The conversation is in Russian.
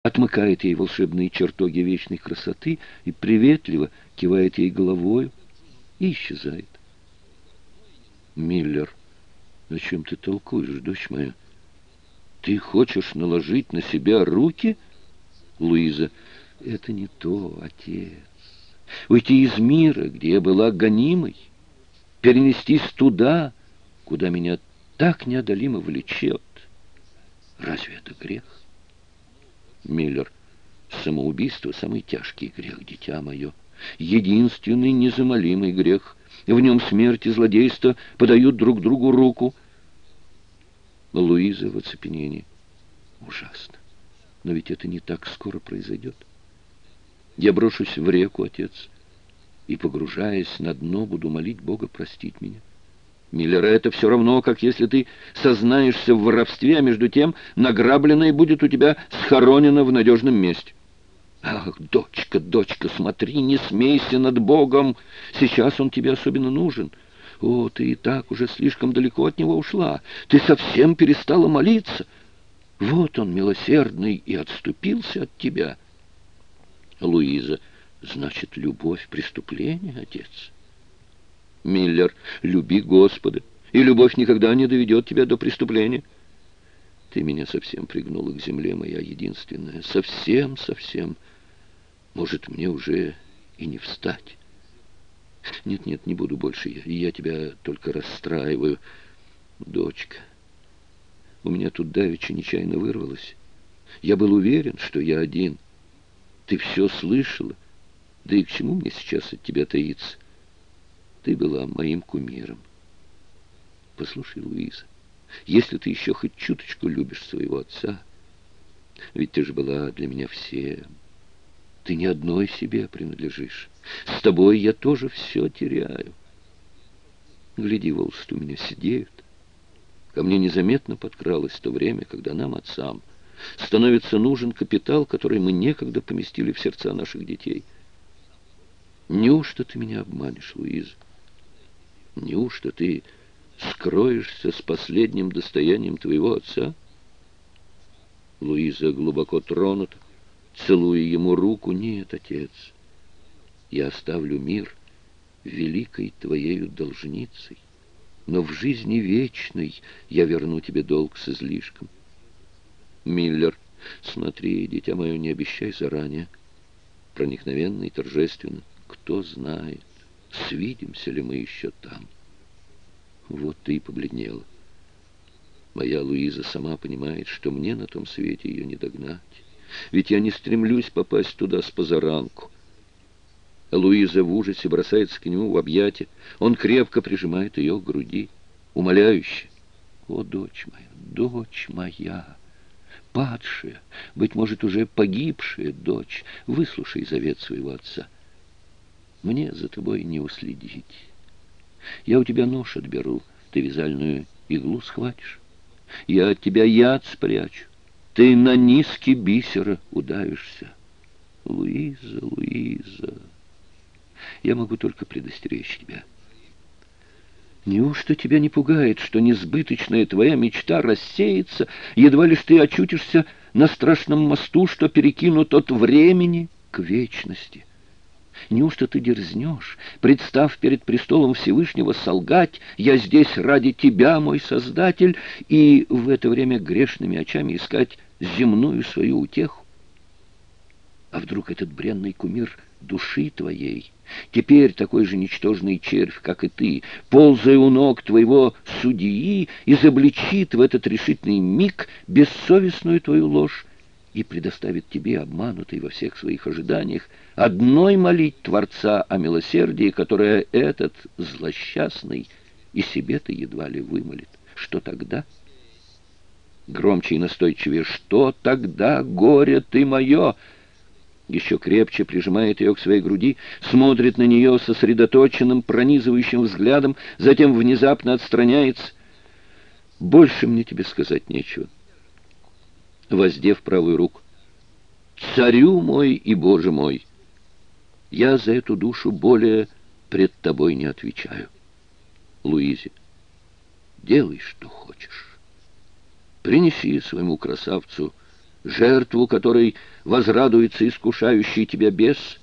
отмыкает ей волшебные чертоги вечной красоты и приветливо кивает ей головою и исчезает. Миллер, о чем ты толкуешь, дочь моя? Ты хочешь наложить на себя руки? Луиза, это не то, отец. Уйти из мира, где я была гонимой, перенестись туда, куда меня так неодолимо влечет. Разве это грех? Миллер, самоубийство — самый тяжкий грех, дитя мое. Единственный незамолимый грех. В нем смерть и злодейство подают друг другу руку. Луиза в оцепенении. Ужасно. Но ведь это не так скоро произойдет. Я брошусь в реку, отец, и, погружаясь на дно, буду молить Бога простить меня. Миллера, это все равно, как если ты сознаешься в воровстве, а между тем награбленное будет у тебя схоронено в надежном месте. Ах, дочка, дочка, смотри, не смейся над Богом. Сейчас он тебе особенно нужен. О, ты и так уже слишком далеко от него ушла. Ты совсем перестала молиться. Вот он, милосердный, и отступился от тебя. Луиза, значит, любовь — преступление, отец? Миллер, люби Господа, и любовь никогда не доведет тебя до преступления. Ты меня совсем пригнула к земле, моя единственная. Совсем, совсем. Может, мне уже и не встать. Нет, нет, не буду больше я тебя только расстраиваю. Дочка, у меня тут давеча нечаянно вырвалось. Я был уверен, что я один. Ты все слышала. Да и к чему мне сейчас от тебя таиться? Ты была моим кумиром. Послушай, Луиза, если ты еще хоть чуточку любишь своего отца, ведь ты же была для меня всем. Ты ни одной себе принадлежишь. С тобой я тоже все теряю. Гляди, волосы у меня седеют. Ко мне незаметно подкралось то время, когда нам, отцам, становится нужен капитал, который мы некогда поместили в сердца наших детей. Неужто ты меня обманешь, Луиза? Неужто ты скроешься с последним достоянием твоего отца? Луиза глубоко тронута, целуя ему руку. Нет, отец, я оставлю мир великой твоею должницей, но в жизни вечной я верну тебе долг с излишком. Миллер, смотри, дитя мое, не обещай заранее. Проникновенно и торжественно. Кто знает, свидимся ли мы еще там. Вот ты и побледнела. Моя Луиза сама понимает, что мне на том свете ее не догнать. Ведь я не стремлюсь попасть туда с позаранку. Луиза в ужасе бросается к нему в объятия. Он крепко прижимает ее к груди, умоляюще. О, дочь моя, падшая, быть может, уже погибшая дочь, выслушай завет своего отца. Мне за тобой не уследить. Я у тебя нож отберу, ты вязальную иглу схватишь. Я от тебя яд спрячу, ты на низкий бисера удавишься. Луиза, Луиза, я могу только предостеречь тебя. Неужто тебя не пугает, что несбыточная твоя мечта рассеется, едва лишь ты очутишься на страшном мосту, что перекинут от времени к вечности? Неужто ты дерзнешь, представ перед престолом Всевышнего, солгать: «Я здесь ради тебя, мой Создатель», и в это время грешными очами искать земную свою утеху? А вдруг этот бренный кумир души твоей, теперь такой же ничтожный червь, как и ты, ползая у ног твоего судьи, изобличит в этот решительный миг бессовестную твою ложь и предоставит тебе, обманутой во всех своих ожиданиях, одной молить Творца о милосердии, которое этот злосчастный и себе-то едва ли вымолит? Что тогда? Громче и настойчивее: что тогда, горе ты мое? Еще крепче прижимает ее к своей груди, смотрит на нее сосредоточенным, пронизывающим взглядом, затем внезапно отстраняется. Больше мне тебе сказать нечего. Воздев правую руку: «Царю мой и Боже мой, я за эту душу более пред тобой не отвечаю». Луизе: «Делай, что хочешь. Принеси своему красавцу жертву, которой возрадуется искушающий тебя бес,